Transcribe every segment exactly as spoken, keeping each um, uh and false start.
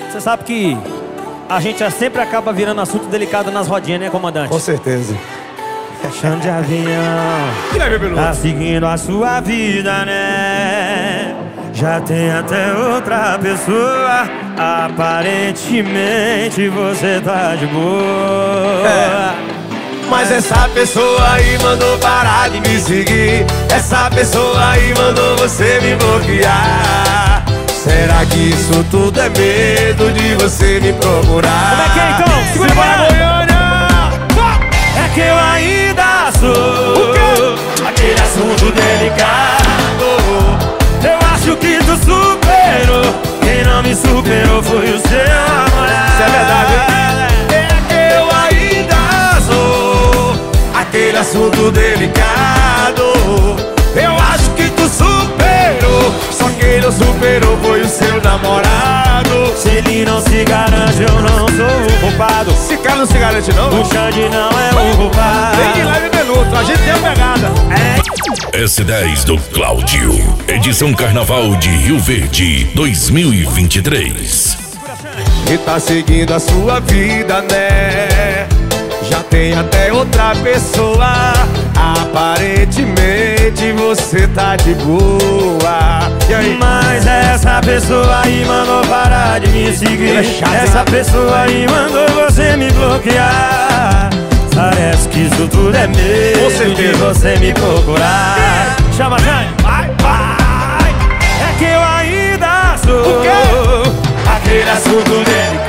Você sabe que a gente sempre acaba virando assunto delicado nas rodinhas, né, comandante? Com certeza. Chão de avião, tá seguindo a sua vida, né? Já tem até outra pessoa. Aparentemente você tá de boa, é. Mas essa pessoa aí mandou parar de me seguir. Essa pessoa aí mandou você me bloquear. Será que isso tudo é medo de você me procurar? Como é que é então? Segura para Goiânia! É que eu ainda sou aquele assunto delicado. Eu acho que tu superou. Quem não me superou foi o seu namorado. Isso é verdade, hein? É que eu ainda sou aquele assunto delicado. Eu acho que tu superou. Só quem não superou foi o seu namorado. Se ele não se garante, eu não sou o culpado. Esse cara não se garante não? O Xande não é o culpado. Tem que ir lá e minuto, a gente tem a pegada. É. S dez do Cláudio, edição Carnaval de Rio Verde dois mil e vinte e três. E tá seguindo a sua vida, né? Já tem até outra pessoa. Aparentemente você tá de boa. E aí? Mas essa pessoa aí mandou parar de me seguir. É chato, essa pessoa aí mandou você me bloquear. Parece que isso tudo é medo de você me procurar. Chama, Jane. Vai, vai. É que eu ainda sou o quê? aquele assunto delicado.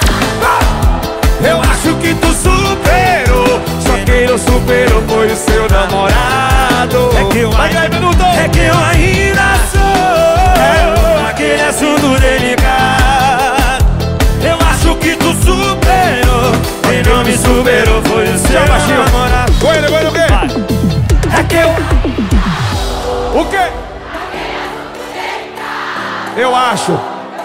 Eu acho que tu superou. Só quem não superou foi o seu namorado. É que eu Vai, ainda, minuto. é que eu ainda sou é. aquele assunto delicado. Eu acho que tu superou. Quem não me superou foi o seu namorado. Goiânia, Goiânia, o quê? É que eu... O quê? Eu acho.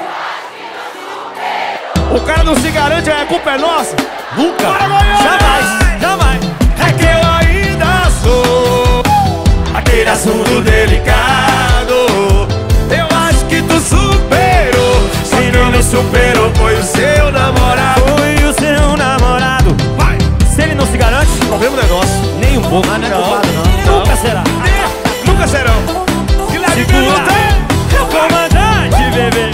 O cara não se garante, a culpa é nossa? Nunca. Bora, Goiânia! Jamais, jamais. É que eu ainda sou aquele assunto delicado. Eu acho que tu superou. Quem não me superou foi o seu namorado. Foi o seu namorado. Vai! Se ele não se garante, problema é nosso. nem um pouco. Mas não é culpado, não. Não. Nunca será. Nunca serão. Que leve minuto, comandante, bebê.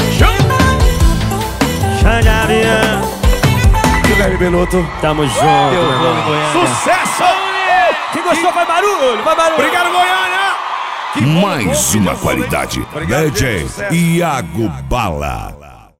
Xande Avião. Que leve minuto. Tamo junto, meu irmão. Sucesso! Quem gostou faz barulho, faz barulho. Obrigado, Goiânia! Mais uma qualidade. D J Iago Bala.